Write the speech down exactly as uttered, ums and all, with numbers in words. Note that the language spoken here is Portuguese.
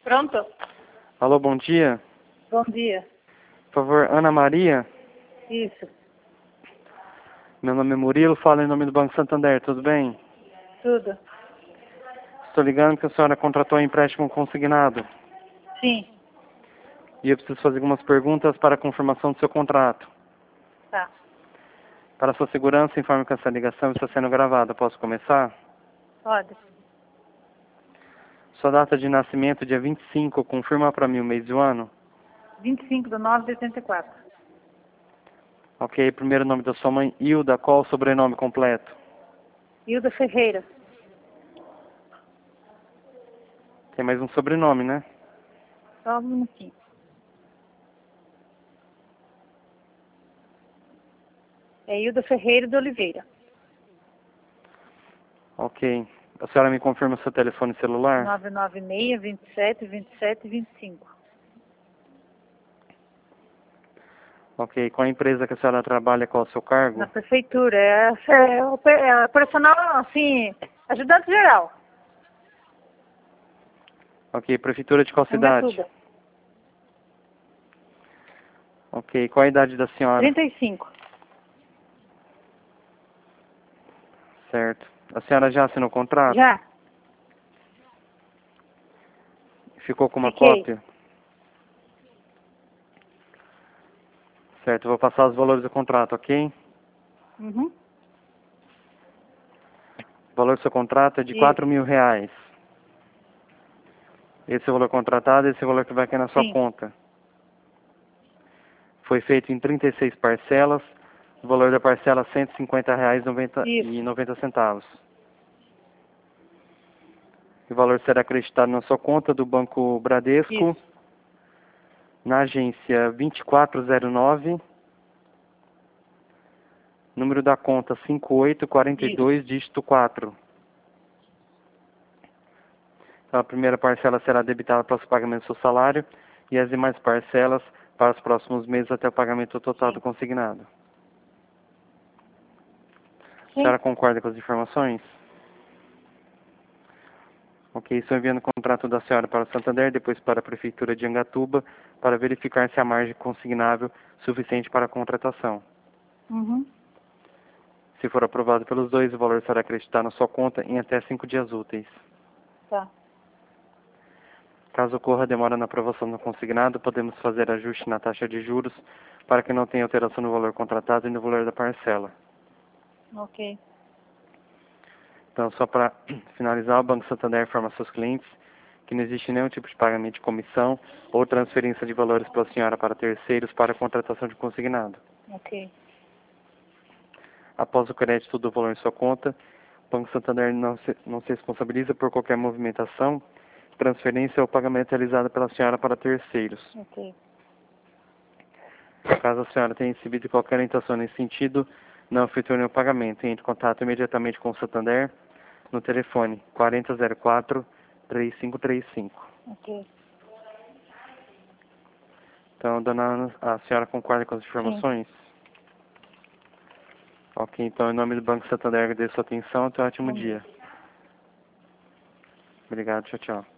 Pronto? Alô, bom dia. Bom dia. Por favor, Ana Maria. Isso. Meu nome é Murilo, falo em nome do Banco Santander, tudo bem? Tudo. Estou ligando que a senhora contratou um empréstimo consignado. Sim. E eu preciso fazer algumas perguntas para a confirmação do seu contrato. Tá. Para sua segurança, informe que essa ligação está sendo gravada. Posso começar? Pode. Sua data de nascimento, dia vinte e cinco, confirma para mim o mês e o ano? vinte e cinco de nove de oitenta e quatro. Ok, primeiro nome da sua mãe, Hilda. Qual o sobrenome completo? Hilda Ferreira. Tem mais um sobrenome, né? Só um minutinho. É Hilda Ferreira de Oliveira. Ok. A senhora me confirma seu telefone celular? nove nove seis, vinte e sete, vinte e sete, vinte e cinco. Ok. Qual a empresa que a senhora trabalha? Qual o seu cargo? Na prefeitura. É, é, o pe- é personal, assim, ajudante geral. Ok. Prefeitura de qual cidade? Angatuba. Ok. Qual a idade da senhora? trinta e cinco. Certo. A senhora já assinou o contrato? Já? Ficou com uma Fiquei. cópia? Certo. Vou passar os valores do contrato, ok? Uhum. O valor do seu contrato é de Isso. quatro mil reais. Esse é o valor contratado, esse é o valor que vai cair na sua Sim. conta. Foi feito em trinta e seis parcelas. O valor da parcela é cento e cinquenta reais Isso. e noventa centavos. O valor será acreditado na sua conta do Banco Bradesco, Isso. na agência vinte e quatro zero nove, número da conta cinco oito quatro Isso. dois, dígito quatro. Então, a primeira parcela será debitada para o pagamento do seu salário e as demais parcelas para os próximos meses até o pagamento total do Sim. consignado. A Sim. senhora concorda com as informações? Ok, estou enviando o contrato da senhora para o Santander, depois para a Prefeitura de Angatuba, para verificar se há margem consignável suficiente para a contratação. Uhum. Se for aprovado pelos dois, o valor será acreditado na sua conta em até cinco dias úteis. Tá. Caso ocorra demora na aprovação do consignado, podemos fazer ajuste na taxa de juros para que não tenha alteração no valor contratado e no valor da parcela. Ok. Então, só para finalizar, o Banco Santander informa seus clientes que não existe nenhum tipo de pagamento de comissão ou transferência de valores pela senhora para terceiros para a contratação de consignado. Ok. Após o crédito do valor em sua conta, o Banco Santander não se, não se responsabiliza por qualquer movimentação, transferência ou pagamento realizado pela senhora para terceiros. Ok. Caso a senhora tenha recebido qualquer orientação nesse sentido, não efetue nenhum pagamento. Entre em contato imediatamente com o Santander no telefone quarenta zero quatro, três cinco três cinco. Ok. Então, dona Ana, a senhora concorda com as Sim. informações? Ok, então, em nome do Banco Santander, agradeço a sua atenção. Tenha um ótimo Bom dia. dia. Obrigado, tchau, tchau.